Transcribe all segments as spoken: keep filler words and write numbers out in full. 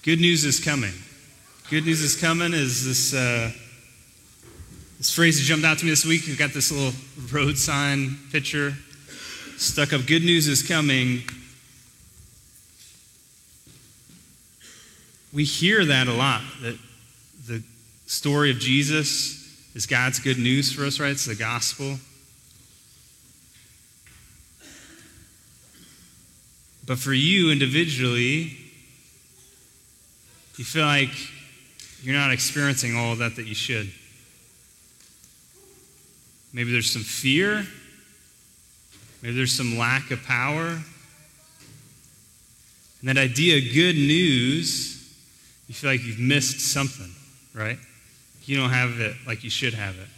Good news is coming. Good news is coming is this uh, this phrase that jumped out to me this week. We've got this little road sign picture stuck up. Good news is coming. We hear that a lot, that the story of Jesus is God's good news for us, right? It's the gospel. But for you individually, you feel like you're not experiencing all of that that you should. Maybe there's some fear. Maybe there's some lack of power. And that idea of good news, you feel like you've missed something, right? You don't have it like you should have it.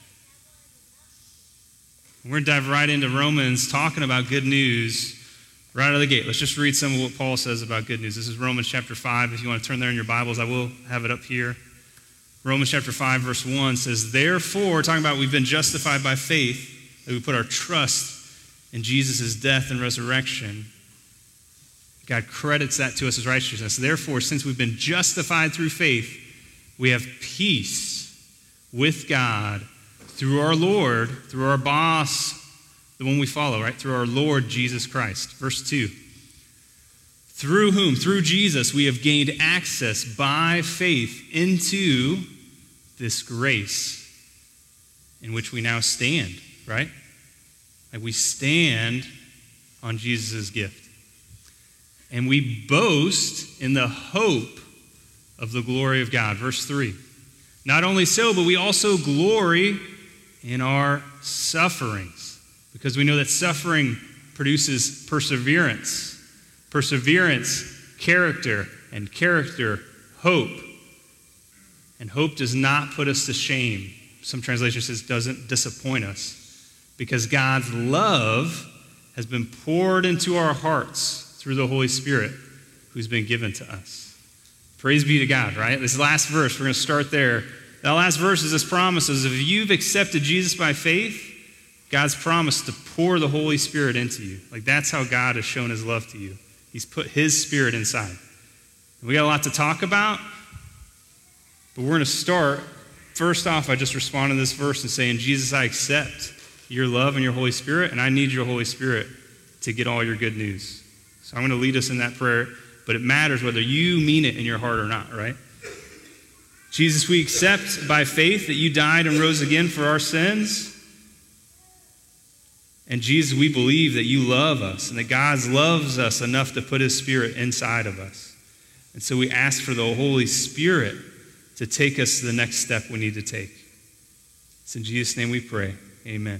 We're going to dive right into Romans talking about good news right out of the gate. Let's just read some of what Paul says about good news. This is Romans chapter five. If you want to turn there in your Bibles, I will have it up here. Romans chapter five, verse one says, therefore, talking about we've been justified by faith, that we put our trust in Jesus' death and resurrection. God credits that to us as righteousness. Therefore, since we've been justified through faith, we have peace with God through our Lord, through our boss, the one we follow, right? Through our Lord Jesus Christ. Verse two. Through whom? Through Jesus, we have gained access by faith into this grace in which we now stand, right? Like we stand on Jesus' gift. And we boast in the hope of the glory of God. Verse three. Not only so, but we also glory in our sufferings, because we know that suffering produces perseverance. Perseverance, character, and character, hope. And hope does not put us to shame. Some translation says doesn't disappoint us, because God's love has been poured into our hearts through the Holy Spirit who's been given to us. Praise be to God, right? This last verse, we're going to start there. That last verse is this promise is if you've accepted Jesus by faith, God's promised to pour the Holy Spirit into you. Like that's how God has shown his love to you. He's put his Spirit inside. And we got a lot to talk about, but we're going to start first off by just responding to this verse and saying, Jesus, I accept your love and your Holy Spirit, and I need your Holy Spirit to get all your good news. So I'm going to lead us in that prayer, but it matters whether you mean it in your heart or not, right? Jesus, we accept by faith that you died and rose again for our sins. And Jesus, we believe that you love us and that God loves us enough to put his Spirit inside of us. And so we ask for the Holy Spirit to take us to the next step we need to take. It's in Jesus' name we pray. Amen.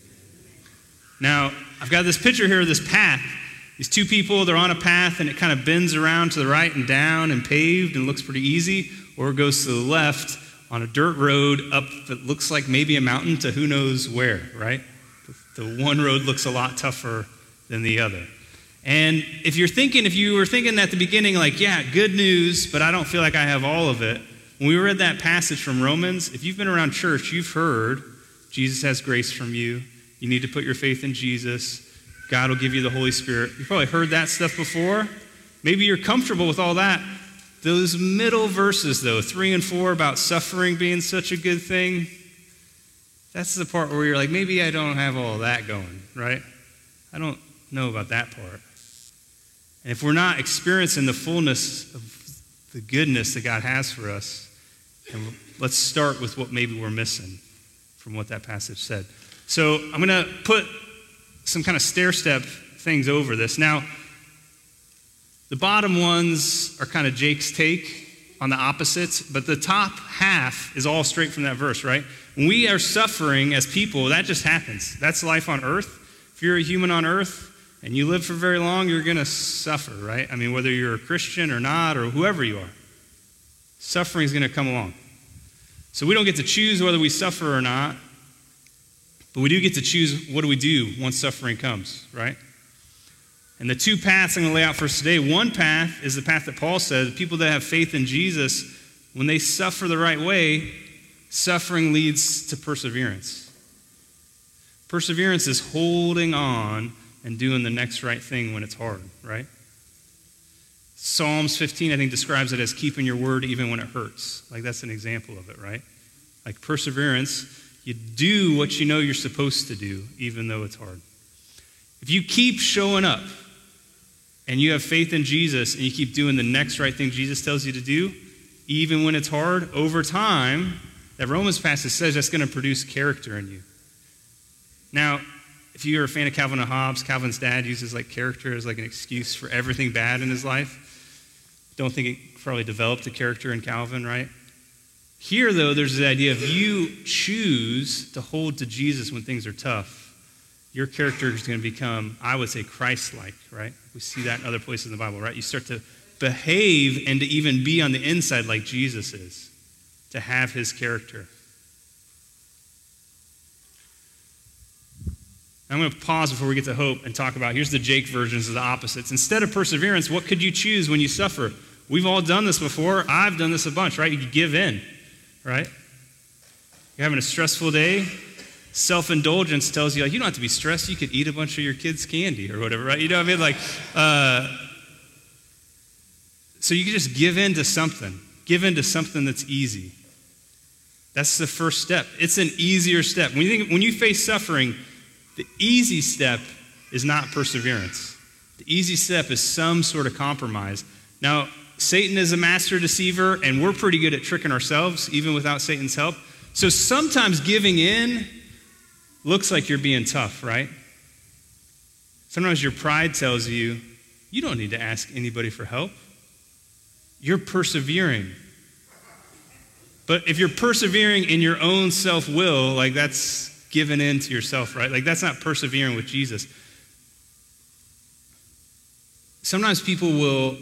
Now, I've got this picture here of this path. These two people, they're on a path and it kind of bends around to the right and down and paved and looks pretty easy, or it goes to the left on a dirt road up that looks like maybe a mountain to who knows where, right? The one road looks a lot tougher than the other. And if you're thinking, if you were thinking at the beginning, like, yeah, good news, but I don't feel like I have all of it. When we read that passage from Romans, if you've been around church, you've heard Jesus has grace from you. You need to put your faith in Jesus. God will give you the Holy Spirit. You've probably heard that stuff before. Maybe you're comfortable with all that. Those middle verses, though, three and four about suffering being such a good thing, that's the part where you're like, maybe I don't have all that going, right? I don't know about that part. And if we're not experiencing the fullness of the goodness that God has for us, and let's start with what maybe we're missing from what that passage said. So I'm going to put some kind of stair-step things over this. Now, the bottom ones are kind of Jake's take on the opposites, but the top half is all straight from that verse, right? When we are suffering as people, that just happens. That's life on earth. If you're a human on earth and you live for very long, you're going to suffer, right? I mean, whether you're a Christian or not, or whoever you are, suffering is going to come along. So we don't get to choose whether we suffer or not, but we do get to choose what do we do once suffering comes, right? And the two paths I'm going to lay out for us today, one path is the path that Paul said, people that have faith in Jesus, when they suffer the right way, suffering leads to perseverance. Perseverance is holding on and doing the next right thing when it's hard, right? Psalms fifteen, I think, describes it as keeping your word even when it hurts. Like, that's an example of it, right? Like, perseverance, you do what you know you're supposed to do, even though it's hard. If you keep showing up and you have faith in Jesus and you keep doing the next right thing Jesus tells you to do, even when it's hard, over time, that Romans passage says that's going to produce character in you. Now, if you're a fan of Calvin and Hobbes, Calvin's dad uses like character as like an excuse for everything bad in his life. Don't think it probably developed a character in Calvin, right? Here, though, there's the idea of you choose to hold to Jesus when things are tough. Your character is going to become, I would say, Christ-like, right? We see that in other places in the Bible, right? You start to behave and to even be on the inside like Jesus is, to have his character. I'm going to pause before we get to hope and talk about, here's the Jake versions of the opposites. Instead of perseverance, what could you choose when you suffer? We've all done this before. I've done this a bunch, right? You could give in, right? You're having a stressful day. Self-indulgence tells you, like, you don't have to be stressed. You could eat a bunch of your kids' candy or whatever, right? You know what I mean? Like, uh, so you can just give in to something. Give in to something that's easy. That's the first step. It's an easier step. When you think, when you face suffering, the easy step is not perseverance. The easy step is some sort of compromise. Now, Satan is a master deceiver, and we're pretty good at tricking ourselves, even without Satan's help. So sometimes giving in looks like you're being tough, right? Sometimes your pride tells you, you don't need to ask anybody for help. You're persevering. But if you're persevering in your own self-will, like that's giving in to yourself, right? Like that's not persevering with Jesus. Sometimes people will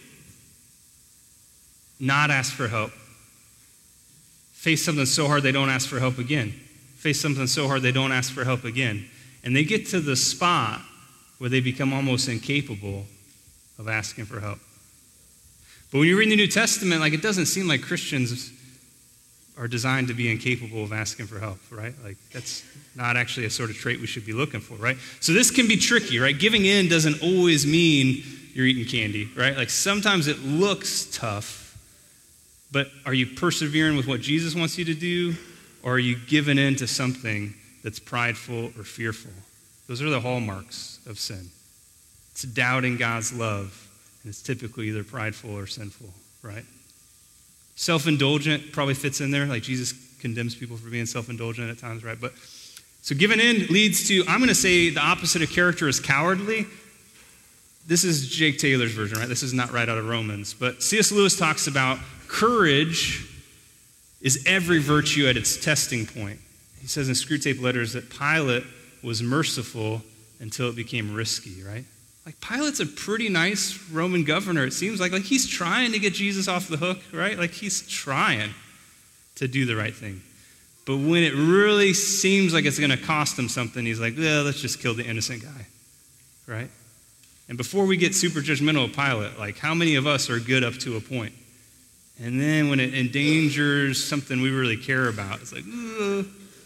not ask for help. Face something so hard they don't ask for help again. Face something so hard they don't ask for help again. And they get to the spot where they become almost incapable of asking for help. But when you read the New Testament, like it doesn't seem like Christians are designed to be incapable of asking for help, right? Like that's not actually a sort of trait we should be looking for, right? So this can be tricky, right? Giving in doesn't always mean you're eating candy, right? Like sometimes it looks tough, but are you persevering with what Jesus wants you to do, or are you giving in to something that's prideful or fearful? Those are the hallmarks of sin. It's doubting God's love, and it's typically either prideful or sinful, right? Self-indulgent probably fits in there, like Jesus condemns people for being self-indulgent at times, right? But so giving in leads to, I'm going to say the opposite of character is cowardly. This is Jake Taylor's version, right? This is not right out of Romans. But C S Lewis talks about courage is every virtue at its testing point. He says in Screwtape Letters that Pilate was merciful until it became risky, right? Like Pilate's a pretty nice Roman governor, it seems like. Like he's trying to get Jesus off the hook, right? Like he's trying to do the right thing. But when it really seems like it's going to cost him something, he's like, well, let's just kill the innocent guy, right? And before we get super judgmental of Pilate, like how many of us are good up to a point? And then when it endangers something we really care about, it's like, ugh.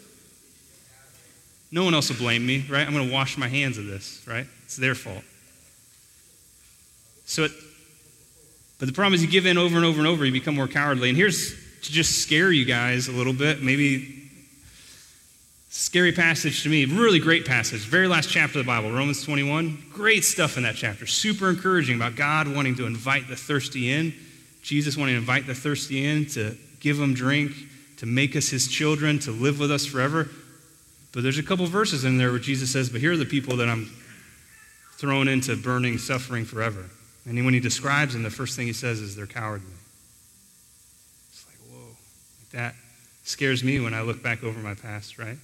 No one else will blame me, right? I'm going to wash my hands of this, right? It's their fault. So, it, but the problem is you give in over and over and over, you become more cowardly. And here's to just scare you guys a little bit, maybe scary passage to me, really great passage, very last chapter of the Bible, Romans twenty-one, great stuff in that chapter, super encouraging about God wanting to invite the thirsty in, Jesus wanting to invite the thirsty in, to give them drink, to make us his children, to live with us forever. But there's a couple verses in there where Jesus says, but here are the people that I'm thrown into burning, suffering forever. And when he describes them, the first thing he says is they're cowardly. It's like, whoa, like that scares me when I look back over my past, right?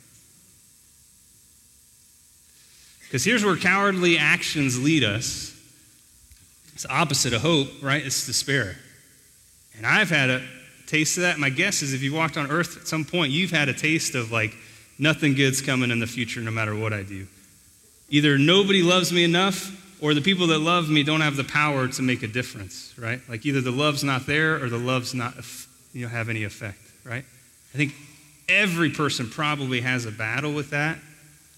Because here's where cowardly actions lead us. It's the opposite of hope, right? It's despair. And I've had a taste of that. My guess is if you walked on earth at some point, you've had a taste of like, nothing good's coming in the future no matter what I do. Either nobody loves me enough, or the people that love me don't have the power to make a difference, right? Like either the love's not there or the love's not, you know, have any effect, right? I think every person probably has a battle with that.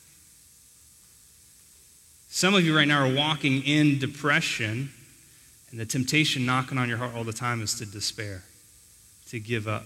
Some of you right now are walking in depression, And the temptation knocking on your heart all the time is to despair, to give up.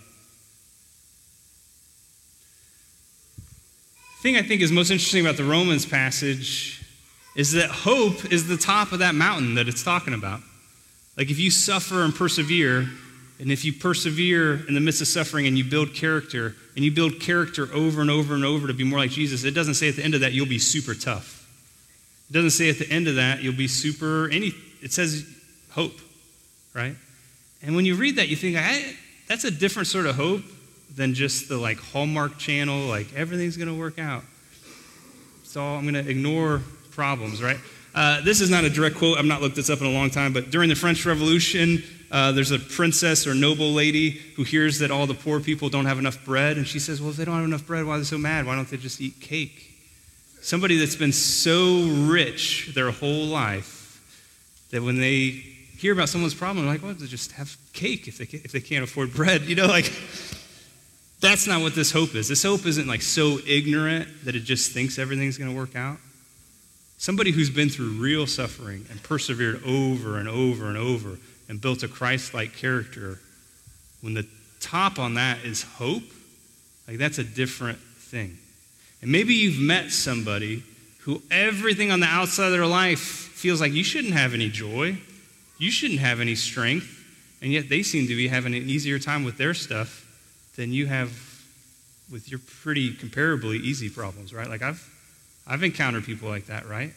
The thing I think is most interesting about the Romans passage is that hope is the top of that mountain that it's talking about. Like if you suffer and persevere, and if you persevere in the midst of suffering and you build character, and you build character over and over and over to be more like Jesus, it doesn't say at the end of that you'll be super tough. It doesn't say at the end of that you'll be super any. It says hope, right? And when you read that, you think, I, that's a different sort of hope than just the like Hallmark Channel, like everything's going to work out. So I'm going to ignore problems, right? Uh, this is not a direct quote. I've not looked this up in a long time, but during the French Revolution, uh, there's a princess or noble lady who hears that all the poor people don't have enough bread, and she says, well, if they don't have enough bread, why are they so mad? Why don't they just eat cake? Somebody that's been so rich their whole life that when they hear about someone's problem, they're like, well, they just have cake if they if they can't afford bread. You know, like, that's not what this hope is. This hope isn't like so ignorant that it just thinks everything's going to work out. Somebody who's been through real suffering and persevered over and over and over and built a Christ-like character, when the top on that is hope, like that's a different thing. And maybe you've met somebody who everything on the outside of their life feels like you shouldn't have any joy, you shouldn't have any strength, and yet they seem to be having an easier time with their stuff than you have with your pretty comparably easy problems, right? Like I've I've encountered people like that, right?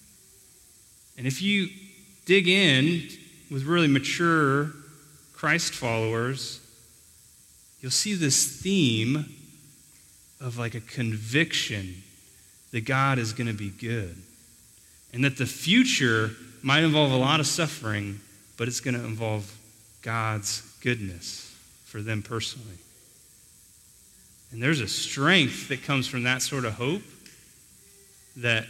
And if you dig in with really mature Christ followers, you'll see this theme of like a conviction that God is going to be good and that the future might involve a lot of suffering, but it's going to involve God's goodness for them personally. And there's a strength that comes from that sort of hope that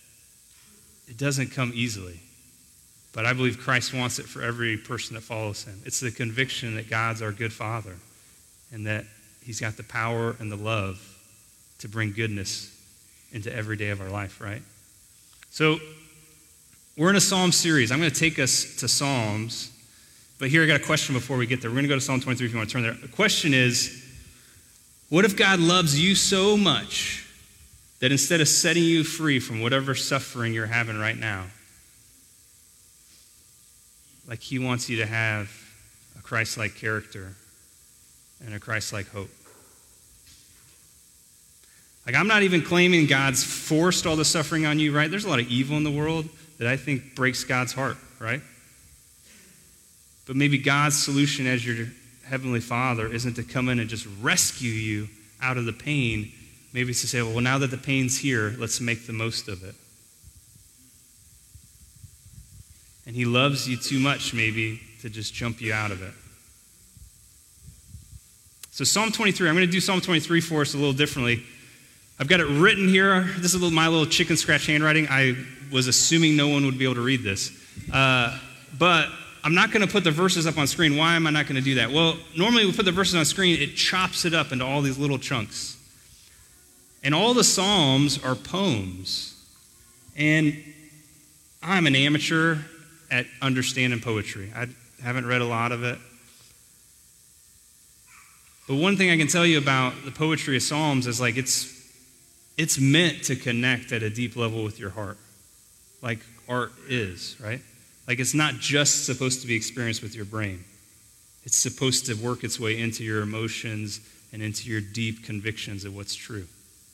it doesn't come easily. But I believe Christ wants it for every person that follows him. It's the conviction that God's our good Father and that he's got the power and the love to bring goodness into every day of our life, right? So we're in a Psalm series. I'm going to take us to Psalms, but here I got a question before we get there. We're going to go to Psalm twenty-three if you want to turn there. The question is, what if God loves you so much that instead of setting you free from whatever suffering you're having right now, like he wants you to have a Christ-like character and a Christ-like hope? Like, I'm not even claiming God's forced all the suffering on you, right? There's a lot of evil in the world that I think breaks God's heart, right? But maybe God's solution as your Heavenly Father isn't to come in and just rescue you out of the pain. Maybe it's to say, well, now that the pain's here, let's make the most of it. And he loves you too much, maybe, to just jump you out of it. So Psalm twenty-three, I'm going to do Psalm twenty-three for us a little differently. I've got it written here. This is a little, my little chicken scratch handwriting. I was assuming no one would be able to read this. Uh, but I'm not going to put the verses up on screen. Why am I not going to do that? Well, normally we put the verses on screen, it chops it up into all these little chunks. And all the Psalms are poems. And I'm an amateur at understanding poetry. I haven't read a lot of it. But one thing I can tell you about the poetry of Psalms is like it's it's meant to connect at a deep level with your heart. Like art is, right? Like it's not just supposed to be experienced with your brain. It's supposed to work its way into your emotions and into your deep convictions of what's true.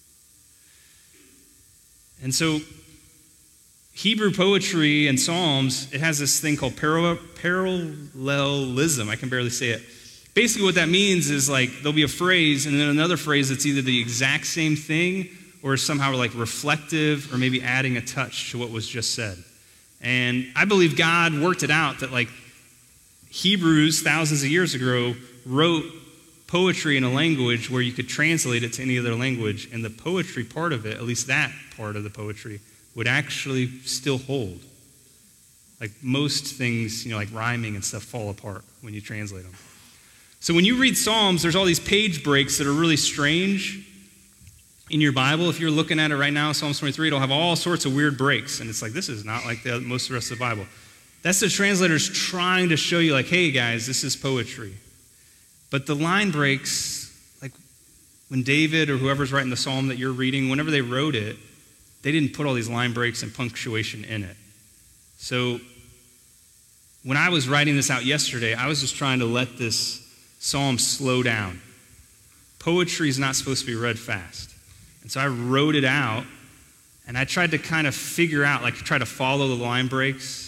And so Hebrew poetry and Psalms, it has this thing called paral- parallelism. I can barely say it. Basically what that means is like there'll be a phrase and then another phrase that's either the exact same thing or somehow like reflective or maybe adding a touch to what was just said. And I believe God worked it out that like Hebrews thousands of years ago wrote poetry in a language where you could translate it to any other language, and the poetry part of it, at least that part of the poetry, would actually still hold. Like most things, you know, like rhyming and stuff fall apart when you translate them. So when you read Psalms, there's all these page breaks that are really strange in your Bible. If you're looking at it right now, Psalms twenty-three, it'll have all sorts of weird breaks. And it's like, this is not like the, most of the rest of the Bible. That's the translators trying to show you, like, hey, guys, this is poetry. But the line breaks, like when David or whoever's writing the psalm that you're reading, whenever they wrote it, they didn't put all these line breaks and punctuation in it. So when I was writing this out yesterday, I was just trying to let this psalm slow down. Poetry is not supposed to be read fast. And so I wrote it out, and I tried to kind of figure out, like try to follow the line breaks.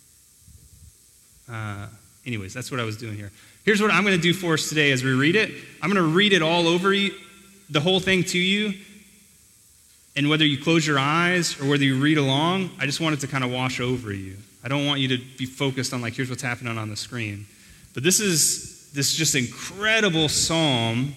Uh, anyways, that's what I was doing here. Here's what I'm going to do for us today as we read it. I'm going to read it all over you, the whole thing to you. And whether you close your eyes or whether you read along, I just want it to kind of wash over you. I don't want you to be focused on, like, here's what's happening on the screen. But this is this just incredible psalm.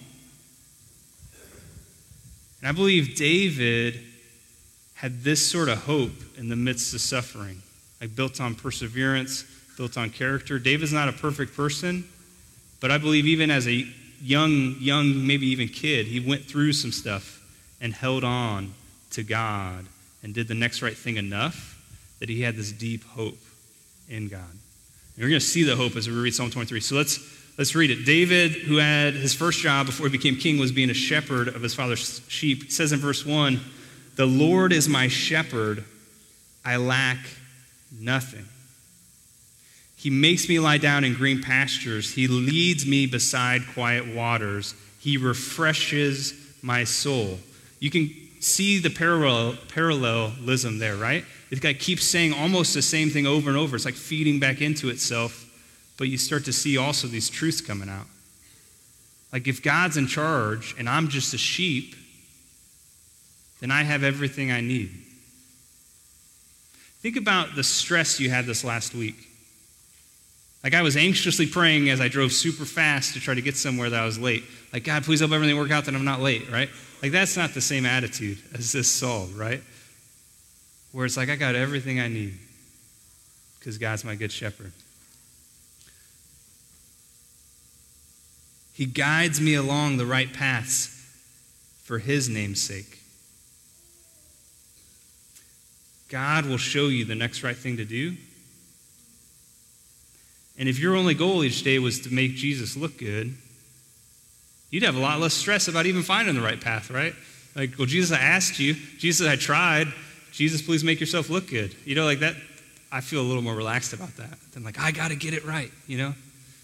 And I believe David had this sort of hope in the midst of suffering, like built on perseverance, built on character. David's not a perfect person, but I believe even as a young, young, maybe even kid, he went through some stuff and held on to God and did the next right thing enough that he had this deep hope in God. And we're going to see the hope as we read Psalm twenty-three. So let's let's read it. David, who had his first job before he became king, was being a shepherd of his father's sheep. It says in verse one, "The Lord is my shepherd, I lack nothing. He makes me lie down in green pastures. He leads me beside quiet waters. He refreshes my soul." You can see the parallel, parallelism there, right? It guy keeps saying almost the same thing over and over. It's like feeding back into itself, but you start to see also these truths coming out. Like if God's in charge and I'm just a sheep, then I have everything I need. Think about the stress you had this last week. Like I was anxiously praying as I drove super fast to try to get somewhere that I was late. Like, God, please help everything work out that I'm not late, right? Like that's not the same attitude as this Saul, right? Where it's like, I got everything I need because God's my good shepherd. He guides me along the right paths for his name's sake. God will show you the next right thing to do. And if your only goal each day was to make Jesus look good, you'd have a lot less stress about even finding the right path, right? Like, well, Jesus, I asked you. Jesus, I tried. Jesus, please make yourself look good. You know, like that, I feel a little more relaxed about that than like, I got to get it right, you know?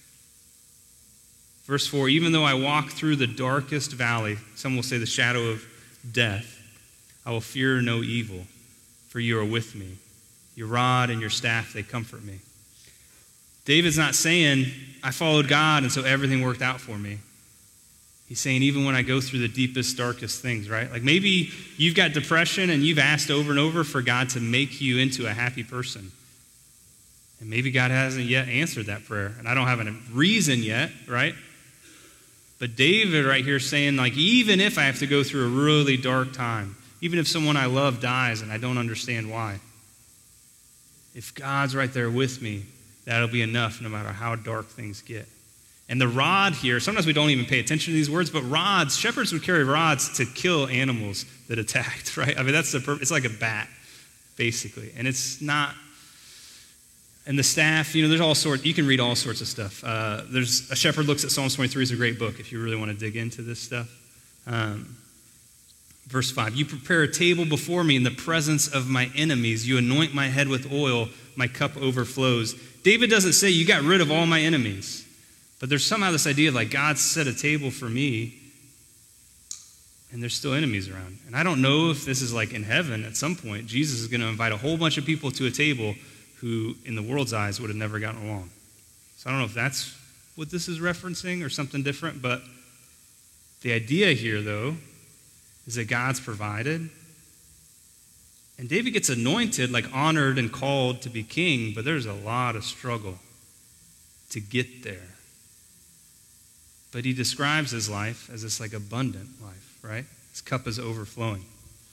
Verse four, "Even though I walk through the darkest valley," some will say the shadow of death, "I will fear no evil, for you are with me. Your rod and your staff, they comfort me." David's not saying, I followed God and so everything worked out for me. He's saying, even when I go through the deepest, darkest things, right? Like maybe you've got depression and you've asked over and over for God to make you into a happy person. And maybe God hasn't yet answered that prayer. And I don't have a reason yet, right? But David right here is saying, like, even if I have to go through a really dark time, even if someone I love dies and I don't understand why, if God's right there with me, that'll be enough no matter how dark things get. And the rod here, sometimes we don't even pay attention to these words, but rods, shepherds would carry rods to kill animals that attacked, right? I mean, that's the purpose. It's like a bat, basically. And it's not, and the staff, you know, there's all sorts, you can read all sorts of stuff. Uh, there's, A Shepherd Looks at Psalms twenty-three is a great book if you really want to dig into this stuff. Um, verse five, "You prepare a table before me in the presence of my enemies. You anoint my head with oil. My cup overflows." David doesn't say, you got rid of all my enemies. But there's somehow this idea of like, God set a table for me, and there's still enemies around. And I don't know if this is like in heaven at some point, Jesus is going to invite a whole bunch of people to a table who, in the world's eyes, would have never gotten along. So I don't know if that's what this is referencing or something different, but the idea here, though, is that God's provided. And David gets anointed, like honored and called to be king, but there's a lot of struggle to get there. But he describes his life as this like abundant life, right? His cup is overflowing.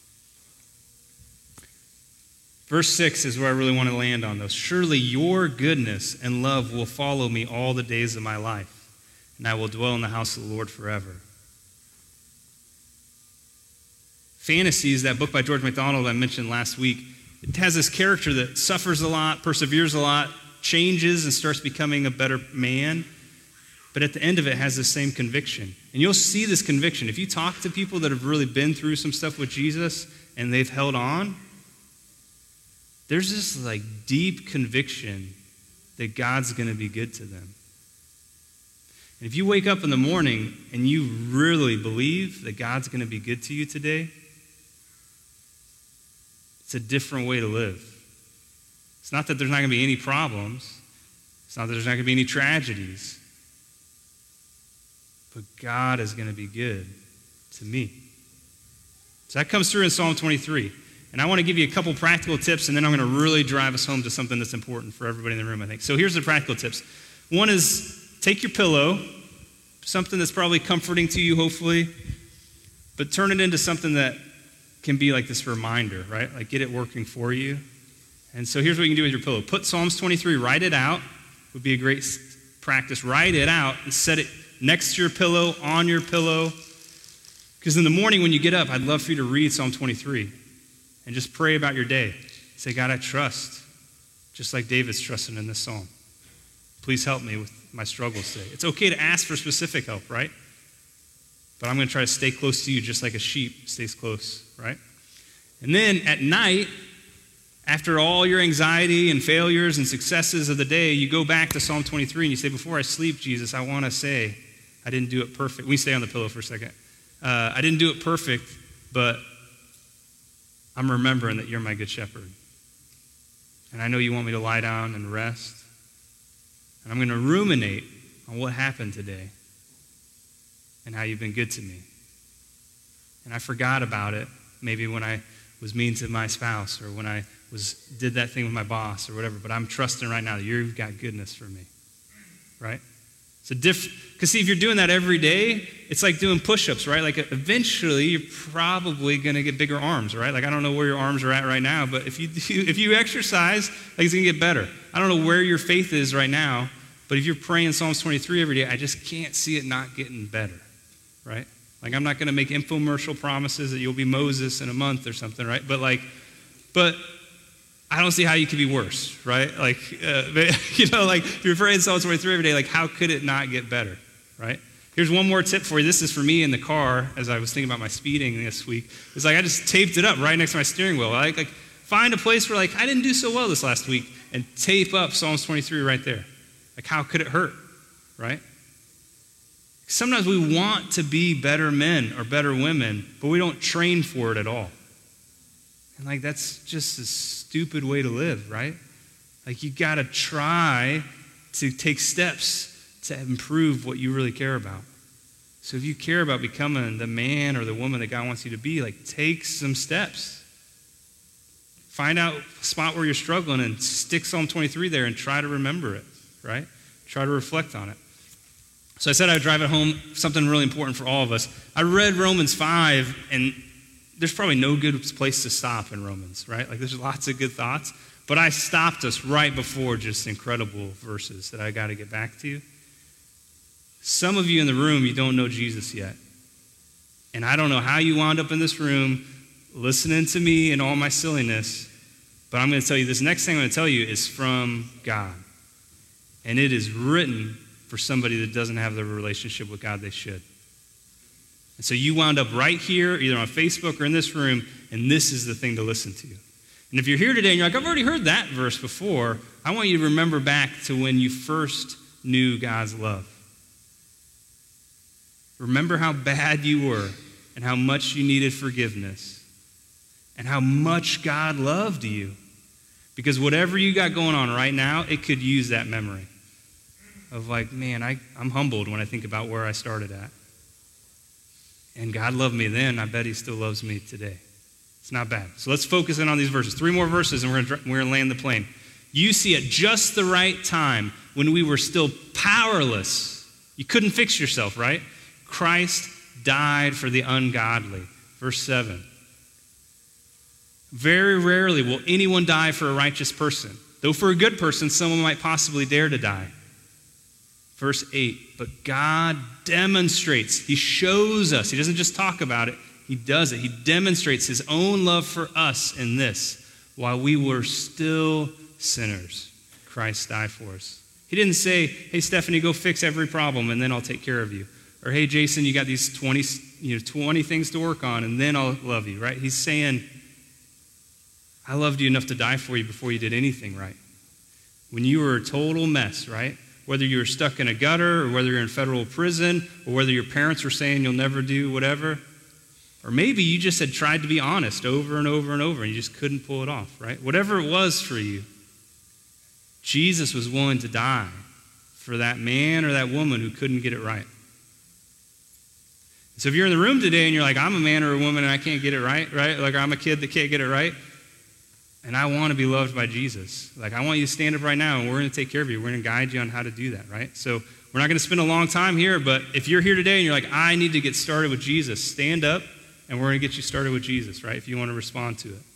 Verse six is where I really want to land on, though. "Surely your goodness and love will follow me all the days of my life, and I will dwell in the house of the Lord forever." Fantasies, that book by George MacDonald I mentioned last week, it has this character that suffers a lot, perseveres a lot, changes and starts becoming a better man. But at the end of it, has the same conviction. And you'll see this conviction. If you talk to people that have really been through some stuff with Jesus and they've held on, there's this like deep conviction that God's going to be good to them. And if you wake up in the morning and you really believe that God's going to be good to you today, it's a different way to live. It's not that there's not going to be any problems. It's not that there's not going to be any tragedies. But God is going to be good to me. So that comes through in Psalm twenty-three. And I want to give you a couple practical tips, and then I'm going to really drive us home to something that's important for everybody in the room, I think. So here's the practical tips. One is take your pillow, something that's probably comforting to you, hopefully, but turn it into something that can be like this reminder, right? Like get it working for you. And so here's what you can do with your pillow. Put Psalms twenty-three, write it out. Would be a great practice. Write it out and set it next to your pillow, on your pillow. Because in the morning when you get up, I'd love for you to read Psalm twenty-three and just pray about your day. Say, God, I trust, just like David's trusting in this psalm. Please help me with my struggles today. It's okay to ask for specific help, right? But I'm going to try to stay close to you just like a sheep stays close, right? And then at night, after all your anxiety and failures and successes of the day, you go back to Psalm twenty-three and you say, before I sleep, Jesus, I want to say, I didn't do it perfect. We stay on the pillow for a second. Uh, I didn't do it perfect, but I'm remembering that you're my good shepherd. And I know you want me to lie down and rest. And I'm going to ruminate on what happened today and how you've been good to me. And I forgot about it maybe when I was mean to my spouse or when I was did that thing with my boss or whatever, but I'm trusting right now that you've got goodness for me, right? It's a diff, because see, if you're doing that every day, it's like doing push-ups, right? Like eventually you're probably going to get bigger arms, right? Like I don't know where your arms are at right now, but if you do, if you exercise, like it's going to get better. I don't know where your faith is right now, but if you're praying Psalms twenty-three every day, I just can't see it not getting better, right? Like I'm not going to make infomercial promises that you'll be Moses in a month or something, right? But like, but I don't see how you could be worse, right? Like, uh, you know, like if you're praying Psalm twenty-three every day, like how could it not get better, right? Here's one more tip for you. This is for me in the car as I was thinking about my speeding this week. It's like I just taped it up right next to my steering wheel. I like, like find a place where like I didn't do so well this last week and tape up Psalms twenty-three right there. Like how could it hurt, right? Sometimes we want to be better men or better women, but we don't train for it at all. And like that's just a stupid way to live, right? Like you got to try to take steps to improve what you really care about. So if you care about becoming the man or the woman that God wants you to be, like take some steps. Find out a spot where you're struggling and stick Psalm twenty-three there and try to remember it, right? Try to reflect on it. So I said I would drive it home, something really important for all of us. I read Romans five, and there's probably no good place to stop in Romans, right? Like there's lots of good thoughts, but I stopped us right before just incredible verses that I got to get back to. Some of you in the room, you don't know Jesus yet. And I don't know how you wound up in this room listening to me and all my silliness, but I'm going to tell you this next thing I'm going to tell you is from God. And it is written for somebody that doesn't have the relationship with God they should. And so you wound up right here, either on Facebook or in this room, and this is the thing to listen to. And if you're here today and you're like, I've already heard that verse before, I want you to remember back to when you first knew God's love. Remember how bad you were and how much you needed forgiveness and how much God loved you. Because whatever you got going on right now, it could use that memory of like, man, I, I'm humbled when I think about where I started at. And God loved me then. I bet he still loves me today. It's not bad. So let's focus in on these verses. Three more verses and we're going we're to land the plane. You see, at just the right time, when we were still powerless, you couldn't fix yourself, right? Christ died for the ungodly. Verse seven. Very rarely will anyone die for a righteous person, though for a good person, someone might possibly dare to die. Verse eight, but God demonstrates, he shows us, he doesn't just talk about it, he does it. He demonstrates his own love for us in this. While we were still sinners, Christ die for us. He didn't say, hey, Stephanie, go fix every problem and then I'll take care of you. Or, hey, Jason, you got these twenty, you know, twenty things to work on and then I'll love you, right? He's saying, I loved you enough to die for you before you did anything right. When you were a total mess, right? Whether you were stuck in a gutter or whether you're in federal prison or whether your parents were saying you'll never do whatever. Or maybe you just had tried to be honest over and over and over and you just couldn't pull it off, right? Whatever it was for you, Jesus was willing to die for that man or that woman who couldn't get it right. So if you're in the room today and you're like, I'm a man or a woman and I can't get it right, right? Like I'm a kid that can't get it right. And I want to be loved by Jesus. Like, I want you to stand up right now, and we're going to take care of you. We're going to guide you on how to do that, right? So we're not going to spend a long time here, but if you're here today and you're like, I need to get started with Jesus, stand up, and we're going to get you started with Jesus, right, if you want to respond to it.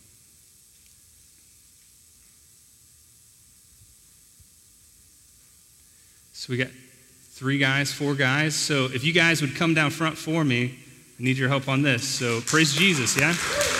So we got three guys, four guys. So if you guys would come down front for me, I need your help on this. So praise Jesus, yeah?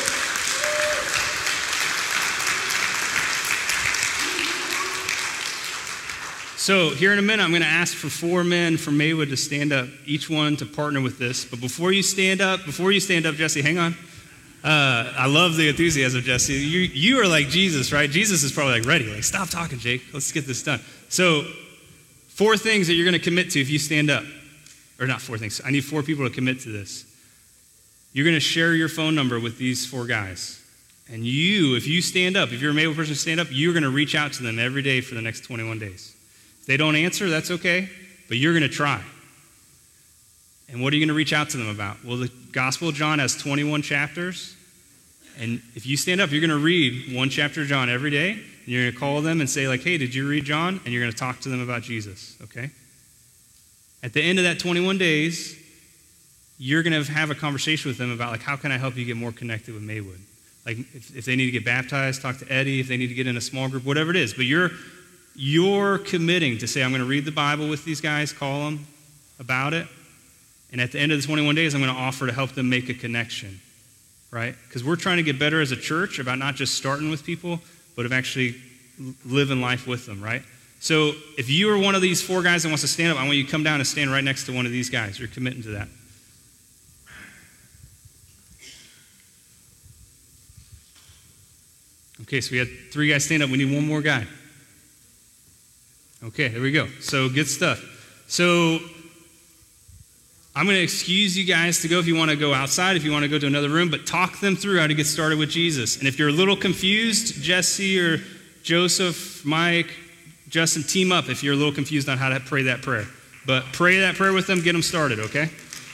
So here in a minute, I'm going to ask for four men from Maywood to stand up, each one to partner with this. But before you stand up, before you stand up, Jesse, hang on. Uh, I love the enthusiasm, Jesse. You, you are like Jesus, right? Jesus is probably like, ready. Like, stop talking, Jake. Let's get this done. So four things that you're going to commit to if you stand up. Or not four things. I need four people to commit to this. You're going to share your phone number with these four guys. And you, if you stand up, if you're a Maywood person to stand up, you're going to reach out to them every day for the next twenty-one days. If they don't answer, that's okay, but you're going to try. And what are you going to reach out to them about? Well, the Gospel of John has twenty-one chapters, and if you stand up, you're going to read one chapter of John every day, and you're going to call them and say, like, hey, did you read John? And you're going to talk to them about Jesus, okay? At the end of that twenty-one days, you're going to have a conversation with them about, like, how can I help you get more connected with Maywood? Like, if, if they need to get baptized, talk to Eddie. If they need to get in a small group, whatever it is. But you're You're committing to say, I'm going to read the Bible with these guys, call them about it, and at the end of the twenty-one days, I'm going to offer to help them make a connection, right? Because we're trying to get better as a church about not just starting with people, but of actually living life with them, right? So if you are one of these four guys that wants to stand up, I want you to come down and stand right next to one of these guys. You're committing to that. Okay, so we had three guys stand up. We need one more guy. Okay, there we go. So good stuff. So I'm going to excuse you guys to go if you want to go outside, if you want to go to another room, but talk them through how to get started with Jesus. And if you're a little confused, Jesse or Joseph, Mike, Justin, team up if you're a little confused on how to pray that prayer. But pray that prayer with them, get them started, okay?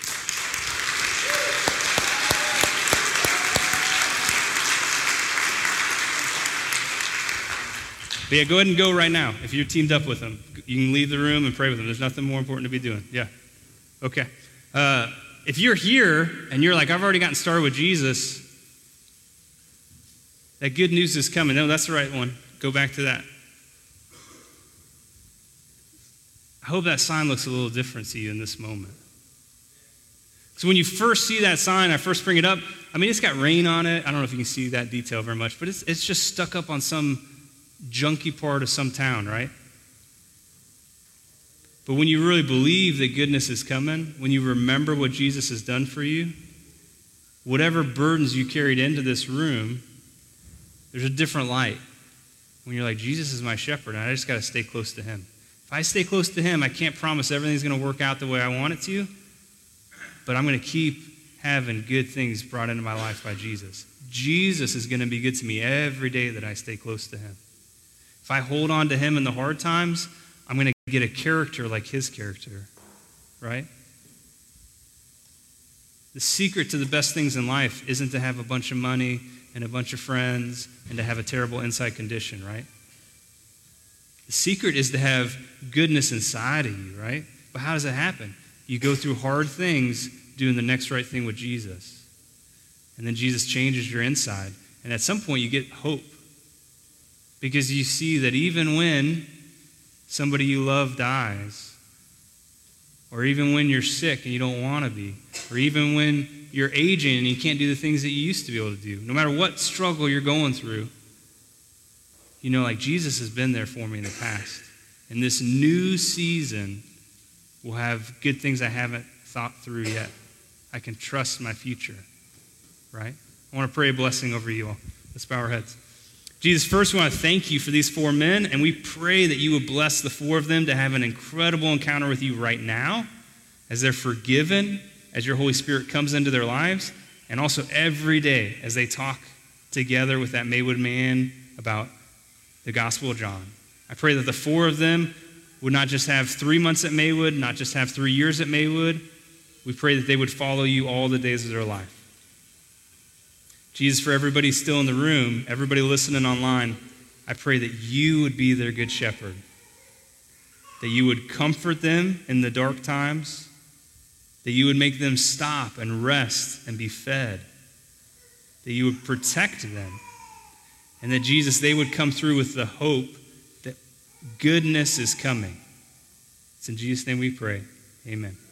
But yeah, go ahead and go right now. If you're teamed up with them, you can leave the room and pray with them. There's nothing more important to be doing. Yeah. Okay. Uh, if you're here and you're like, I've already gotten started with Jesus, that good news is coming. No, that's the right one. Go back to that. I hope that sign looks a little different to you in this moment. So when you first see that sign, I first bring it up, I mean, it's got rain on it. I don't know if you can see that detail very much, but it's it's just stuck up on some junky part of some town, right? But when you really believe that goodness is coming, when you remember what Jesus has done for you, whatever burdens you carried into this room, there's a different light. When you're like, Jesus is my shepherd, and I just got to stay close to him. If I stay close to him, I can't promise everything's going to work out the way I want it to, but I'm going to keep having good things brought into my life by Jesus. Jesus is going to be good to me every day that I stay close to him. If I hold on to him in the hard times, I'm going to get a character like his character, right? The secret to the best things in life isn't to have a bunch of money and a bunch of friends and to have a terrible inside condition, right? The secret is to have goodness inside of you, right? But how does it happen? You go through hard things doing the next right thing with Jesus. And then Jesus changes your inside. And at some point you get hope. Because you see that even when somebody you love dies, or even when you're sick and you don't want to be, or even when you're aging and you can't do the things that you used to be able to do, no matter what struggle you're going through, you know, like Jesus has been there for me in the past. And this new season will have good things I haven't thought through yet. I can trust my future, right? I want to pray a blessing over you all. Let's bow our heads. Jesus, first we want to thank you for these four men, and we pray that you would bless the four of them to have an incredible encounter with you right now as they're forgiven, as your Holy Spirit comes into their lives, and also every day as they talk together with that Maywood man about the Gospel of John. I pray that the four of them would not just have three months at Maywood, not just have three years at Maywood. We pray that they would follow you all the days of their life. Jesus, for everybody still in the room, everybody listening online, I pray that you would be their good shepherd, that you would comfort them in the dark times, that you would make them stop and rest and be fed, that you would protect them, and that, Jesus, they would come through with the hope that goodness is coming. It's in Jesus' name we pray. Amen.